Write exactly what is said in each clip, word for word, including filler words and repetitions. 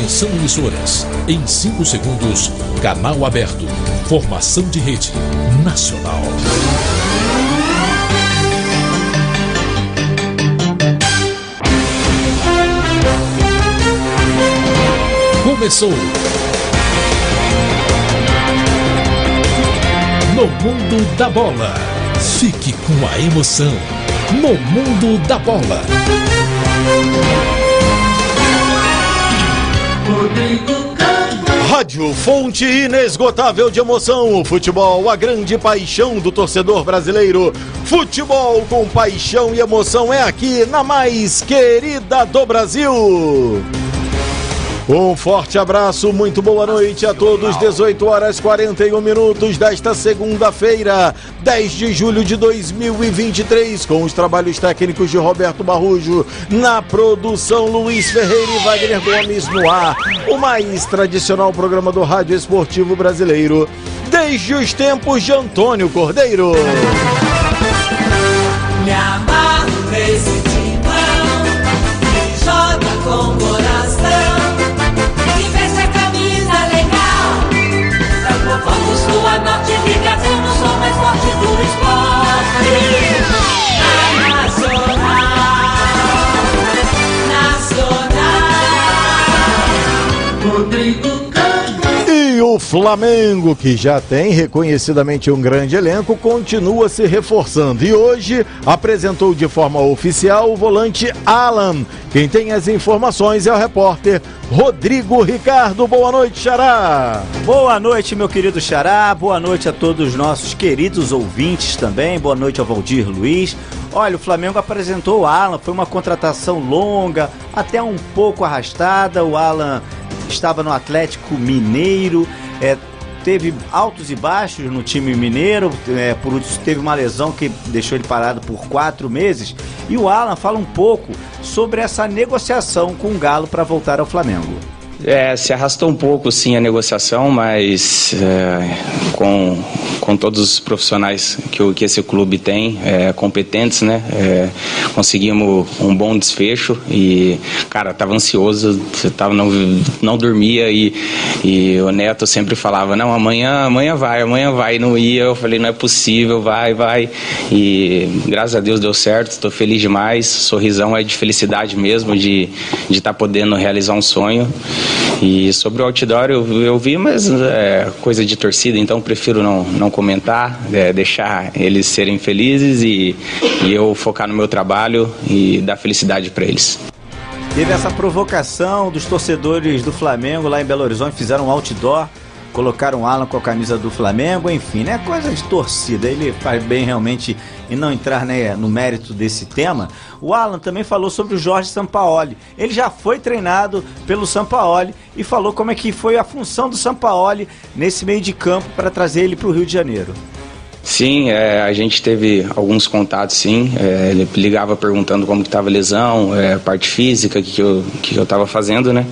Atenção emissoras, em cinco segundos, canal aberto, formação de rede nacional. Começou! No Mundo da Bola. Fique com a emoção. No Mundo da Bola. Rádio Fonte inesgotável de emoção. O futebol, a grande paixão do torcedor brasileiro. Futebol com paixão e emoção é aqui na mais querida do Brasil. Um forte abraço, muito boa noite a todos. dezoito horas e quarenta e um minutos desta segunda-feira, dez de julho de dois mil e vinte e três, com os trabalhos técnicos de Roberto Barrujo, na produção Luiz Ferreira e Wagner Gomes no ar, o mais tradicional programa do rádio esportivo brasileiro, desde os tempos de Antônio Cordeiro. Me amarro nesse timão, que joga com coração. Sua norte ligação no som mais forte do esporte. Nacional, Nacional. Rodrigo Campos. E o Flamengo, que já tem reconhecidamente um grande elenco, continua se reforçando. E hoje apresentou de forma oficial o volante Alan. Quem tem as informações é o repórter Rodrigo Ricardo. Boa noite, Xará. Boa noite, meu querido Xará. Boa noite a todos os nossos queridos ouvintes também. Boa noite ao Valdir Luiz. Olha, o Flamengo apresentou o Alan. Foi uma contratação longa, até um pouco arrastada. O Alan estava no Atlético Mineiro, é, teve altos e baixos no time mineiro, é, por isso teve uma lesão que deixou ele parado por quatro meses. E o Alan fala um pouco sobre essa negociação com o Galo para voltar ao Flamengo. É, se arrastou um pouco sim a negociação, mas é, com, com todos os profissionais que, o, que esse clube tem, é, competentes, né? É, conseguimos um bom desfecho e, cara, tava ansioso, tava, não, não dormia e, e o Neto sempre falava, não, amanhã, amanhã vai, amanhã vai, não ia. Eu falei, não é possível, vai, vai. E graças a Deus deu certo, estou feliz demais, sorrisão é de felicidade mesmo, de de estar podendo realizar um sonho. E sobre o outdoor eu, eu vi, mas é coisa de torcida, então prefiro não, não comentar, é, deixar eles serem felizes e, e eu focar no meu trabalho e dar felicidade para eles. Teve essa provocação dos torcedores do Flamengo lá em Belo Horizonte, fizeram um outdoor, colocaram o Alan com a camisa do Flamengo, enfim, né? Coisa de torcida, ele faz bem realmente em não entrar, né, no mérito desse tema. O Alan também falou sobre o Jorge Sampaoli. Ele já foi treinado pelo Sampaoli e falou como é que foi a função do Sampaoli nesse meio de campo para trazer ele para o Rio de Janeiro. Sim, é, a gente teve alguns contatos, sim. É, ele ligava perguntando como que estava a lesão, é, parte física, o que, que eu que eu estava fazendo, né?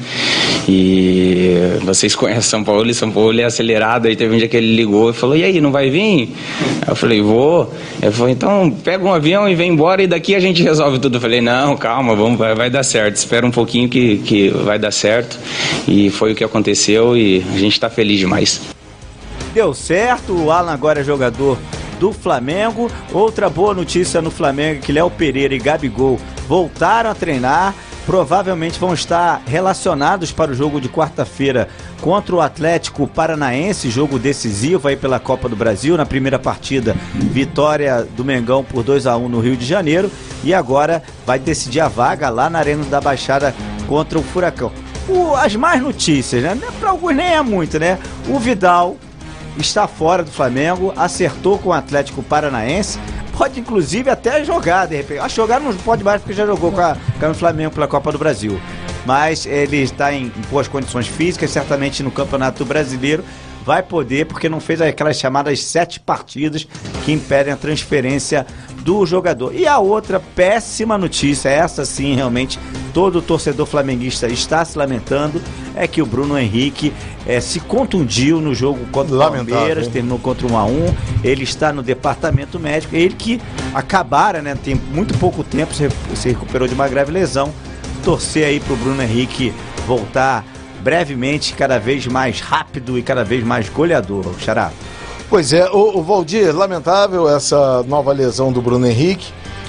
E vocês conhecem São Paulo, e São Paulo é acelerado. Aí teve um dia que ele ligou e falou, e aí, não vai vir? Aí eu falei, vou. Ele falou, então pega um avião e vem embora e daqui a gente resolve tudo. Eu falei, não, calma, vamos, vai, vai dar certo. Espera um pouquinho que, que vai dar certo. E foi o que aconteceu e a gente está feliz demais. Deu certo, o Alan agora é jogador do Flamengo. Outra boa notícia no Flamengo é que Léo Pereira e Gabigol voltaram a treinar. Provavelmente vão estar relacionados para o jogo de quarta-feira contra o Atlético Paranaense, jogo decisivo aí pela Copa do Brasil. Na primeira partida, vitória do Mengão por dois a um no Rio de Janeiro. E agora vai decidir a vaga lá na Arena da Baixada contra o Furacão. O, as más notícias, né? Para alguns nem é muito, né? O Vidal está fora do Flamengo, acertou com o Atlético Paranaense, pode inclusive até jogar de repente. Acho que jogar não pode mais porque já jogou com, a, com o Flamengo pela Copa do Brasil, mas ele está em, em boas condições físicas, certamente no Campeonato Brasileiro vai poder, porque não fez aquelas chamadas sete partidas que impedem a transferência do jogador. E a outra péssima notícia, essa sim realmente todo torcedor flamenguista está se lamentando, é que o Bruno Henrique é, se contundiu no jogo contra o Palmeiras, terminou contra um a um, ele está no departamento médico, ele que acabara, né, tem muito pouco tempo, se, se recuperou de uma grave lesão, torcer aí pro Bruno Henrique voltar brevemente cada vez mais rápido e cada vez mais goleador, Xará. Pois é, o, o Valdir, lamentável essa nova lesão do Bruno Henrique.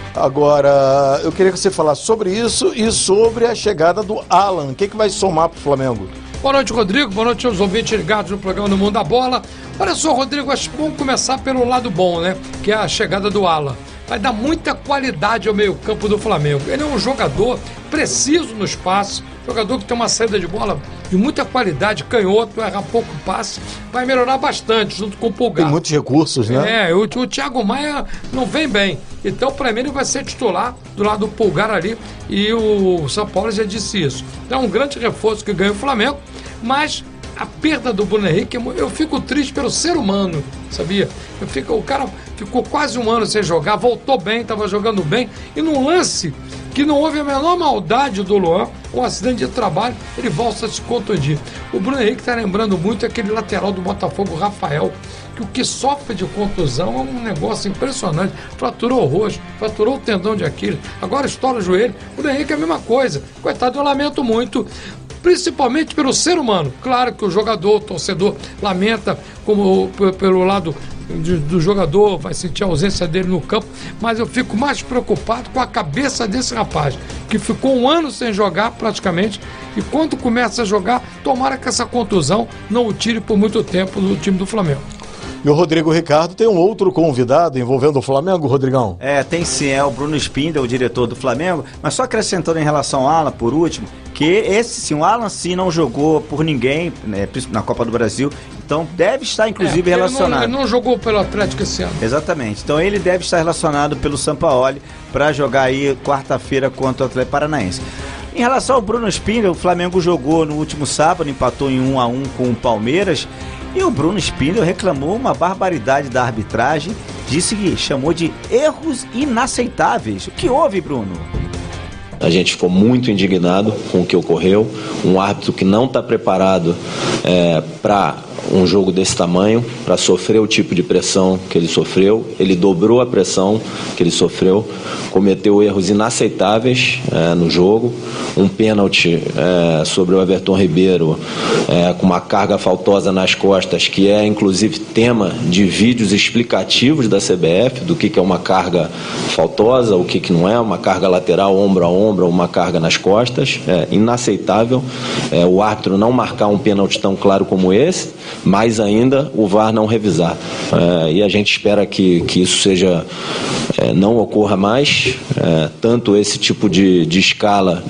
Agora, eu queria que você falasse sobre isso e sobre a chegada do Alan. O que, que vai somar para o Flamengo? Boa noite, Rodrigo. Boa noite aos ouvintes ligados no programa do Mundo da Bola. Olha só, Rodrigo, acho que vamos começar pelo lado bom, né? Que é a chegada do Alan. Vai dar muita qualidade ao meio-campo do Flamengo. Ele é um jogador preciso no espaço, jogador que tem uma saída de bola de muita qualidade, canhoto, erra pouco passe, vai melhorar bastante junto com o Pulgar. Tem muitos recursos, né? É, o, o Thiago Maia não vem bem. Então, para mim, ele vai ser titular do lado do Pulgar ali, e o São Paulo já disse isso. Então, é um grande reforço que ganha o Flamengo, mas a perda do Bruno Henrique, eu fico triste pelo ser humano, sabia? Eu fico, o cara ficou quase um ano sem jogar, voltou bem, estava jogando bem, e num lance que não houve a menor maldade do Luan, um acidente de trabalho, ele volta a se contundir. O Bruno Henrique está lembrando muito aquele lateral do Botafogo, Rafael, que o que sofre de contusão é um negócio impressionante. Fraturou o rosto, fraturou o tendão de Aquiles, agora estoura o joelho. O Bruno Henrique é a mesma coisa. Coitado, eu lamento muito, principalmente pelo ser humano. Claro que o jogador, o torcedor, lamenta como pelo lado de, do jogador, vai sentir a ausência dele no campo, mas eu fico mais preocupado com a cabeça desse rapaz, que ficou um ano sem jogar praticamente, e quando começa a jogar, tomara que essa contusão não o tire por muito tempo do time do Flamengo. E o Rodrigo Ricardo tem um outro convidado envolvendo o Flamengo, Rodrigão? É, tem sim, é o Bruno Spindel, o diretor do Flamengo, mas só acrescentando em relação ao Alan, por último, que esse sim, o Alan sim não jogou por ninguém, né, na Copa do Brasil, então deve estar inclusive é, relacionado. Ele não, ele não jogou pelo Atlético esse ano. Exatamente, então ele deve estar relacionado pelo Sampaoli para jogar aí quarta-feira contra o Atlético Paranaense. Em relação ao Bruno Spindel, o Flamengo jogou no último sábado, empatou em um a um com o Palmeiras. E o Bruno Spindel reclamou uma barbaridade da arbitragem, disse que chamou de erros inaceitáveis. O que houve, Bruno? A gente ficou muito indignado com o que ocorreu. Um árbitro que não está preparado é, para um jogo desse tamanho, para sofrer o tipo de pressão que ele sofreu. Ele dobrou a pressão que ele sofreu, cometeu erros inaceitáveis é, no jogo. Um pênalti é, sobre o Everton Ribeiro é, com uma carga faltosa nas costas, que é inclusive tema de vídeos explicativos da C B F do que, que é uma carga faltosa, o que, que não é, uma carga lateral, ombro a ombro, uma carga nas costas. É inaceitável é, o árbitro não marcar um pênalti tão claro como esse, mais ainda o V A R não revisar. É, e a gente espera que, que isso seja, é, não ocorra mais, é, tanto esse tipo de, de escala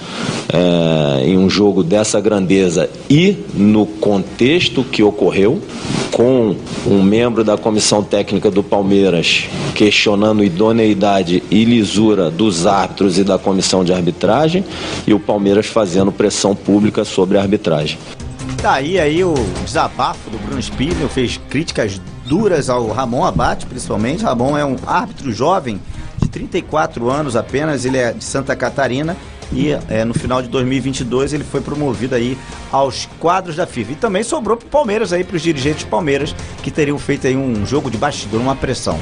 é, em um jogo dessa grandeza e no contexto que ocorreu, com um membro da comissão técnica do Palmeiras questionando idoneidade e lisura dos árbitros e da comissão de arbitragem, e o Palmeiras fazendo pressão pública sobre a arbitragem. Daí aí o desabafo do Bruno Spindel, fez críticas duras ao Ramon Abate, principalmente. Ramon é um árbitro jovem de trinta e quatro anos apenas, ele é de Santa Catarina e é, no final de dois mil e vinte e dois ele foi promovido aí aos quadros da FIFA. E também sobrou para o Palmeiras aí, para os dirigentes do Palmeiras, que teriam feito aí um jogo de bastidor, uma pressão.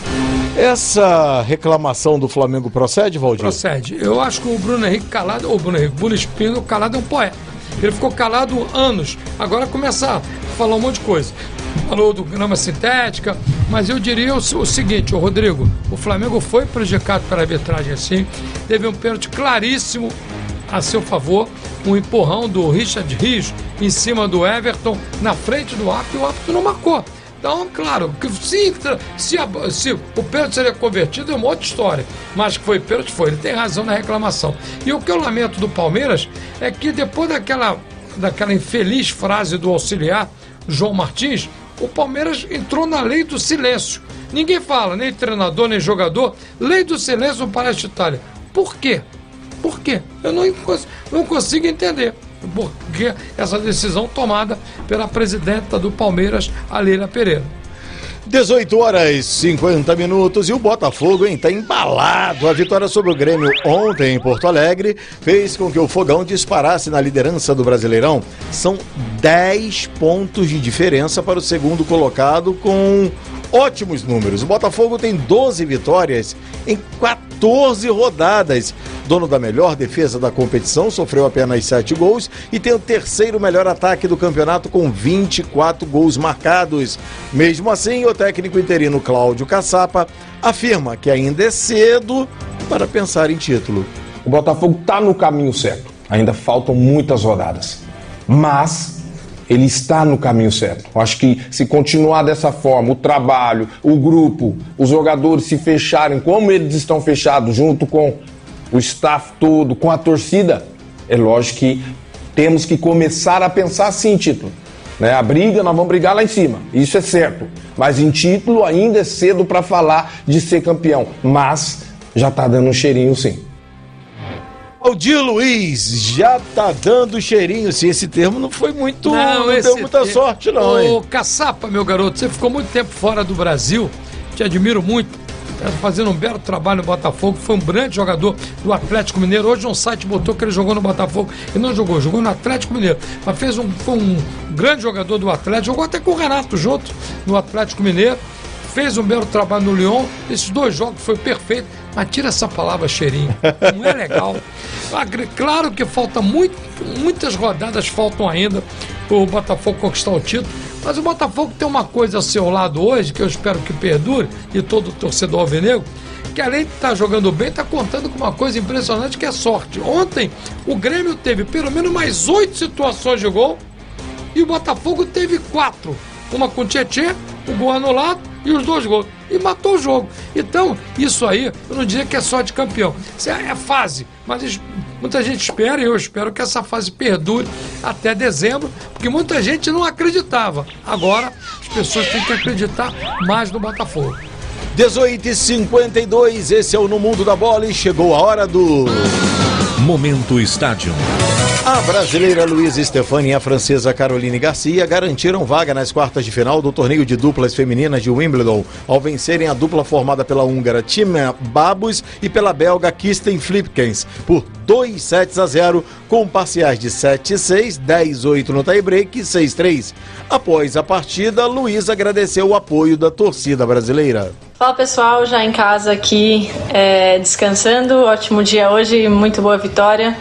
Essa reclamação do Flamengo procede, Valdir? Procede. Eu acho que o Bruno Henrique calado, ou o Bruno Henrique, Bruno Spindel calado é um poeta. Ele ficou calado anos, agora começa a falar um monte de coisa. Falou do grama sintética, mas eu diria o, o seguinte, o Rodrigo, o Flamengo foi prejudicado pela arbitragem assim, teve um pênalti claríssimo a seu favor, um empurrão do Richard Rios em cima do Everton, na frente do árbitro, e o árbitro não marcou. Então, claro, que se, se, se o pênalti seria convertido é uma outra história, mas que foi pênalti, foi. Ele tem razão na reclamação. E o que eu lamento do Palmeiras é que depois daquela, daquela infeliz frase do auxiliar João Martins, o Palmeiras entrou na lei do silêncio. Ninguém fala, nem treinador, nem jogador. Lei do silêncio no Palestra Itália. Por quê? Por quê? Eu não, não consigo entender. Porque essa decisão tomada pela presidenta do Palmeiras, a Leila Pereira. dezoito horas e cinquenta minutos e o Botafogo, hein, tá embalado. A vitória sobre o Grêmio ontem em Porto Alegre fez com que o Fogão disparasse na liderança do Brasileirão. São dez pontos de diferença para o segundo colocado, com ótimos números. O Botafogo tem doze vitórias em quatorze rodadas. dono da melhor defesa da competição, sofreu apenas sete gols e tem o terceiro melhor ataque do campeonato com vinte e quatro gols marcados. Mesmo assim, o técnico interino Cláudio Caçapa afirma que ainda é cedo para pensar em título. O Botafogo está no caminho certo, ainda faltam muitas rodadas, mas ele está no caminho certo. Eu acho que se continuar dessa forma, o trabalho, o grupo, os jogadores se fecharem como eles estão fechados, junto com o staff todo, com a torcida, é lógico que temos que começar a pensar sim em título. Né? A briga, nós vamos brigar lá em cima, isso é certo. Mas em título ainda é cedo para falar de ser campeão, mas já está dando um cheirinho sim. Aldir Luiz, já tá dando cheirinho, sim, esse termo não foi muito, não, não deu muita te... sorte não, Ô, hein? Caçapa, meu garoto, você ficou muito tempo fora do Brasil, te admiro muito, tá fazendo um belo trabalho no Botafogo, foi um grande jogador do Atlético Mineiro, hoje um site botou que ele jogou no Botafogo, e não jogou, jogou no Atlético Mineiro, mas fez um, foi um grande jogador do Atlético, jogou até com o Renato junto no Atlético Mineiro, fez um belo trabalho no Lyon, esses dois jogos foi perfeito, mas tira essa palavra cheirinho, não é legal. Claro que falta muito, muitas rodadas faltam ainda para o Botafogo conquistar o título, mas o Botafogo tem uma coisa ao seu lado hoje, que eu espero que perdure, e todo torcedor alvinegro, que além de estar jogando bem, está contando com uma coisa impressionante que é sorte. Ontem o Grêmio teve pelo menos mais oito situações de gol e o Botafogo teve quatro, uma com o Tietê, o gol anulado e os dois gols, e matou o jogo. Então, isso aí, eu não diria que é só de campeão, isso é, é fase, mas muita gente espera, e eu espero que essa fase perdure até dezembro, porque muita gente não acreditava. Agora, as pessoas têm que acreditar mais no Botafogo. dezoito e cinquenta e dois, esse é o No Mundo da Bola e chegou a hora do... Momento Estádio. A brasileira Luísa Stefani e a francesa Caroline Garcia garantiram vaga nas quartas de final do torneio de duplas femininas de Wimbledon, ao vencerem a dupla formada pela húngara Tima Babos e pela belga Kirsten Flipkens por dois sets a zero, com parciais de sete a seis, dez a oito no tie-break e seis a três. Após a partida, Luísa agradeceu o apoio da torcida brasileira. Fala pessoal, já em casa aqui, é, descansando, ótimo dia hoje, muito boa vitória,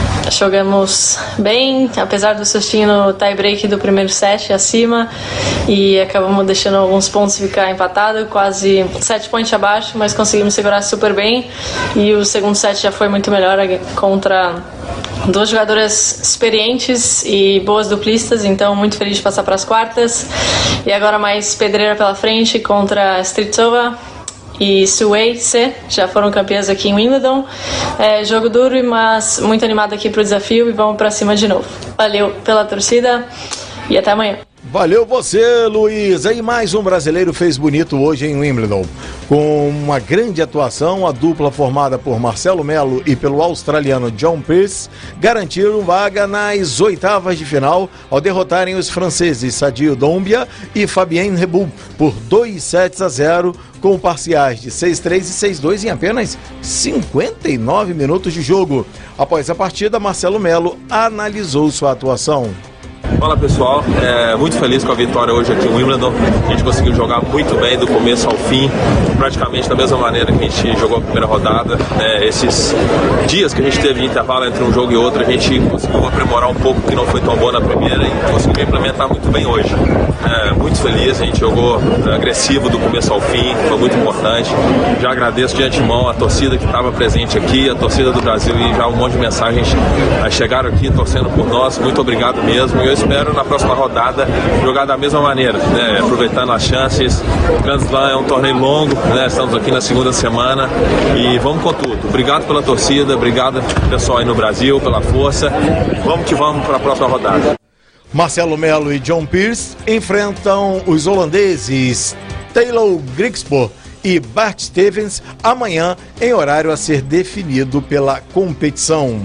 jogamos bem, apesar do sustinho no tie-break do primeiro set acima, e acabamos deixando alguns pontos ficar empatado, quase sete pontos abaixo, mas conseguimos segurar super bem, e o segundo set já foi muito melhor contra duas jogadoras experientes e boas duplistas, então muito feliz de passar para as quartas. E agora mais pedreira pela frente contra Stritsova e Suwei C, já foram campeãs aqui em Wimbledon. É, jogo duro, mas muito animado aqui para o desafio e vamos para cima de novo. Valeu pela torcida e até amanhã. Valeu você, Luísa. E mais um brasileiro fez bonito hoje em Wimbledon. Com uma grande atuação, a dupla formada por Marcelo Melo e pelo australiano John Pearce garantiram vaga nas oitavas de final ao derrotarem os franceses Sadio Doumbia e Fabienne Rebou por dois sets a zero, com parciais de seis a três e seis a dois em apenas cinquenta e nove minutos de jogo. Após a partida, Marcelo Melo analisou sua atuação. Fala pessoal, é, muito feliz com a vitória hoje aqui em Wimbledon. A gente conseguiu jogar muito bem do começo ao fim, praticamente da mesma maneira que a gente jogou a primeira rodada. É, esses dias que a gente teve de intervalo entre um jogo e outro, a gente conseguiu aprimorar um pouco o que não foi tão bom na primeira e conseguiu implementar muito bem hoje. É, muito feliz, a gente jogou agressivo do começo ao fim, foi muito importante. Já agradeço de antemão a torcida que estava presente aqui, a torcida do Brasil, e já um monte de mensagens chegaram aqui torcendo por nós. Muito obrigado mesmo, e eu espero na próxima rodada jogar da mesma maneira, né? Aproveitando as chances. O Grand Slam é um torneio longo, né? Estamos aqui na segunda semana e vamos com tudo. Obrigado pela torcida, obrigado pessoal aí no Brasil pela força. Vamos que vamos para a próxima rodada. Marcelo Melo e John Pearce enfrentam os holandeses Taylor Griekspoor e Bart Stevens amanhã, em horário a ser definido pela competição.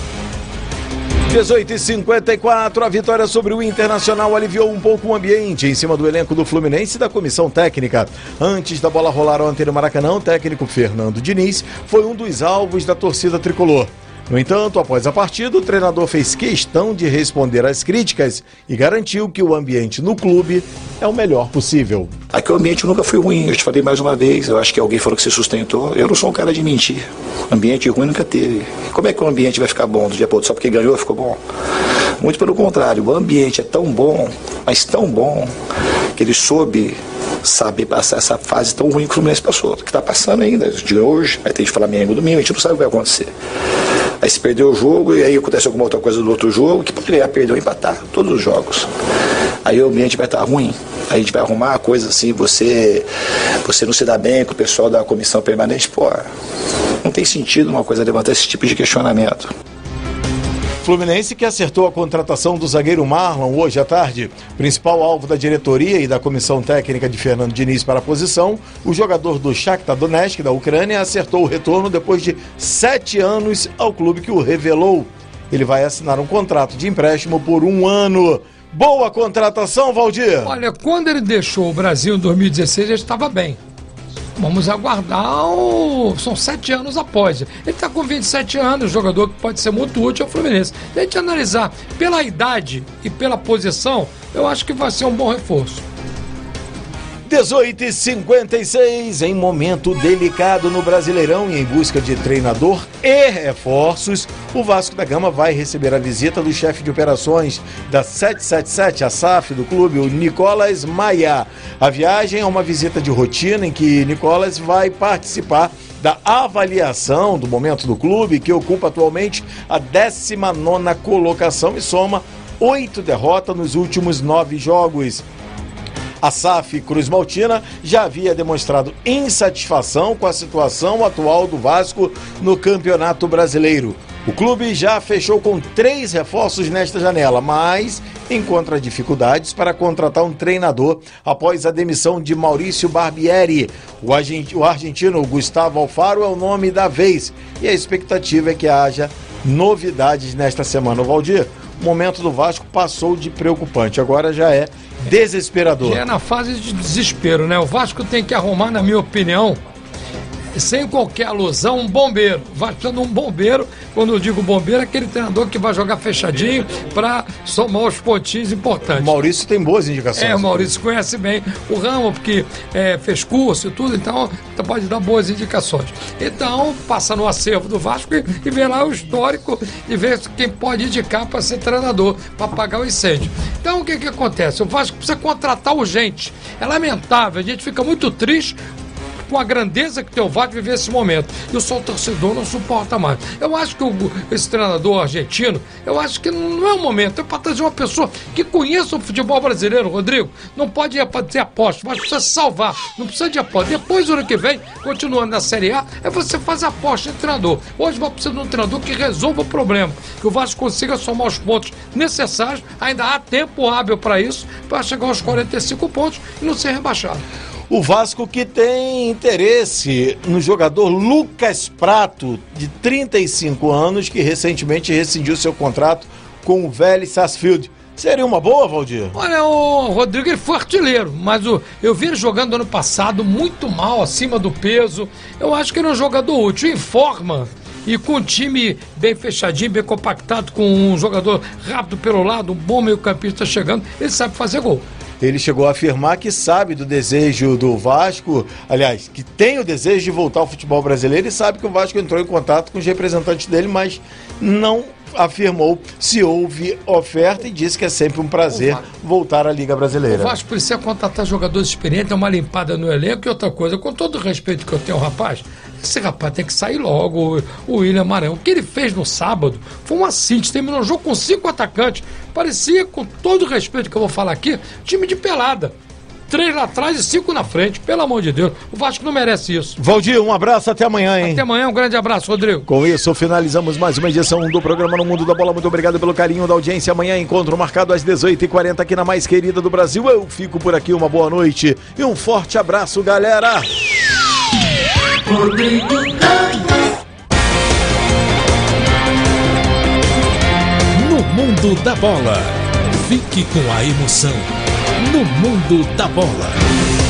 dezoito e cinquenta e quatro, a vitória sobre o Internacional aliviou um pouco o ambiente em cima do elenco do Fluminense e da comissão técnica. Antes da bola rolar ontem no Maracanã, o técnico Fernando Diniz foi um dos alvos da torcida tricolor. No entanto, após a partida, o treinador fez questão de responder às críticas e garantiu que o ambiente no clube é o melhor possível. Aqui o ambiente nunca foi ruim, eu te falei mais uma vez, eu acho que alguém falou que se sustentou, eu não sou um cara de mentir, ambiente ruim nunca teve. Como é que o ambiente vai ficar bom do dia para outro, só porque ganhou ficou bom? Muito pelo contrário, o ambiente é tão bom, mas tão bom, que ele soube saber passar essa fase tão ruim que o Fluminense passou, que está passando ainda, de hoje, vai ter de Flamengo domingo, a gente não sabe o que vai acontecer. Aí se perdeu o jogo e aí acontece alguma outra coisa do outro jogo, que pode ganhar, perder ou empatar, todos os jogos. Aí o ambiente vai estar ruim, aí a gente vai arrumar a coisa assim, você, você não se dá bem com o pessoal da comissão permanente, pô, não tem sentido uma coisa levantar esse tipo de questionamento. Fluminense que acertou a contratação do zagueiro Marlon hoje à tarde. Principal alvo da diretoria e da comissão técnica de Fernando Diniz para a posição, o jogador do Shakhtar Donetsk da Ucrânia acertou o retorno depois de sete anos ao clube que o revelou. Ele vai assinar um contrato de empréstimo por um ano. Boa contratação, Valdir! Olha, quando ele deixou o Brasil em dois mil e dezesseis, ele estava bem. Vamos aguardar, o... são sete anos após. Ele está com vinte e sete anos, jogador que pode ser muito útil ao Fluminense. Se a gente analisar pela idade e pela posição, eu acho que vai ser um bom reforço. dezoito e cinquenta e seis, em momento delicado no Brasileirão e em busca de treinador e reforços, o Vasco da Gama vai receber a visita do chefe de operações da sete sete sete, a S A F do clube, o Nicolas Maia. A viagem é uma visita de rotina em que Nicolas vai participar da avaliação do momento do clube, que ocupa atualmente a décima nona colocação e soma oito derrotas nos últimos nove jogos. A S A F Cruz Maltina já havia demonstrado insatisfação com a situação atual do Vasco no Campeonato Brasileiro. O clube já fechou com três reforços nesta janela, mas encontra dificuldades para contratar um treinador após a demissão de Maurício Barbieri. O argentino Gustavo Alfaro é o nome da vez e a expectativa é que haja novidades nesta semana. O Valdir, o momento do Vasco passou de preocupante, agora já é desesperador. Já é na fase de desespero, né? O Vasco tem que arrumar, na minha opinião, sem qualquer alusão, um bombeiro. O Vasco precisa de um bombeiro. Quando eu digo bombeiro, é aquele treinador que vai jogar fechadinho para somar os pontinhos importantes. O Maurício tem boas indicações. É, o Maurício conhece bem o ramo, porque é, fez curso e tudo, então pode dar boas indicações. Então, passa no acervo do Vasco e, e vê lá o histórico e vê quem pode indicar para ser treinador, para apagar o incêndio. Então, o que que acontece? O Vasco precisa contratar urgente. É lamentável, a gente fica muito triste com a grandeza que tem o Vasco viver esse momento. E o seu torcedor não suporta mais. Eu acho que o, esse treinador argentino, eu acho que não é o momento. É para trazer uma pessoa que conheça o futebol brasileiro, Rodrigo. Não pode ir para ter aposta, mas precisa se salvar. Não precisa de aposta. Depois, do ano que vem, continuando na Série A, é você fazer aposta em treinador. Hoje vai precisar de um treinador que resolva o problema. Que o Vasco consiga somar os pontos necessários. Ainda há tempo hábil para isso, para chegar aos quarenta e cinco pontos e não ser rebaixado. O Vasco que tem interesse no jogador Lucas Prato, de trinta e cinco anos, que recentemente rescindiu seu contrato com o Vélez Sarsfield. Seria uma boa, Valdir? Olha, o Rodrigo, ele foi artilheiro, mas o, eu vi ele jogando ano passado muito mal, acima do peso. Eu acho que ele é um jogador útil, em forma. E com um time bem fechadinho, bem compactado, com um jogador rápido pelo lado, um bom meio-campista chegando, ele sabe fazer gol. Ele chegou a afirmar que sabe do desejo do Vasco, aliás, que tem o desejo de voltar ao futebol brasileiro e sabe que o Vasco entrou em contato com os representantes dele, mas não afirmou se houve oferta e disse que é sempre um prazer voltar à Liga Brasileira. O Vasco precisa contratar jogadores experientes, dar uma limpada no elenco e outra coisa, com todo o respeito que eu tenho ao rapaz, esse rapaz tem que sair logo, o William Maranhão. O que ele fez no sábado foi uma síntese, terminou o jogo com cinco atacantes, parecia, com todo o respeito que eu vou falar aqui, time de pelada. Três lá atrás e cinco na frente, pelo amor de Deus. O Vasco não merece isso. Valdir, um abraço, até amanhã, hein? Até amanhã, um grande abraço, Rodrigo. Com isso, finalizamos mais uma edição do programa No Mundo da Bola. Muito obrigado pelo carinho da audiência. Amanhã, encontro marcado às dezoito e quarenta aqui na mais querida do Brasil. Eu fico por aqui, uma boa noite e um forte abraço, galera. Rodrigo Campos. No Mundo da Bola. Fique com a emoção. No Mundo da Bola.